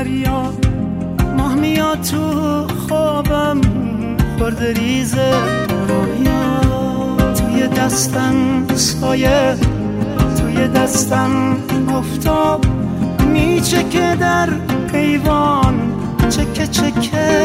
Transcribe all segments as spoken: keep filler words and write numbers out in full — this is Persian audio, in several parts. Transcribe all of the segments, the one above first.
فریاد. ماه میاد تو خوابم خورده ریزه رویا. توی دستم سایه، توی دستم افتاب میچکه در ایوان، چکه چکه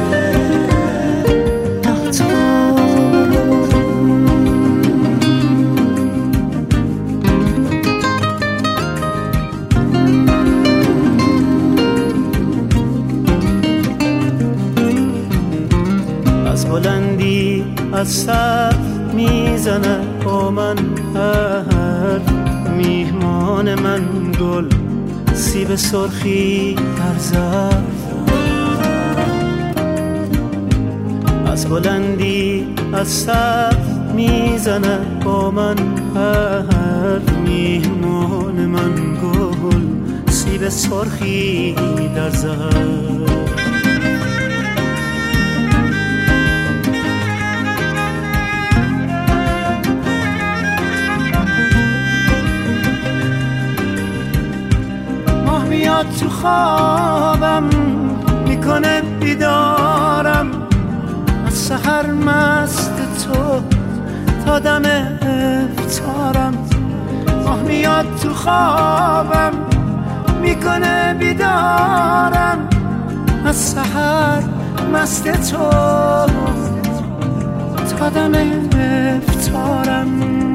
از بلندی از سر میزنه با من حرف. میهمان من گل سیب سرخی در ظرف. از بلندی از سر میزنه با من حرف. میهمان من گل سیب سرخی در ظرف. میاد تو خوابم میکنه بیدارم. از سحر مست تو تا دم افطارم. ماه میاد تو خوابم میکنه بیدارم. از سحر مست تو تا دم افطارم.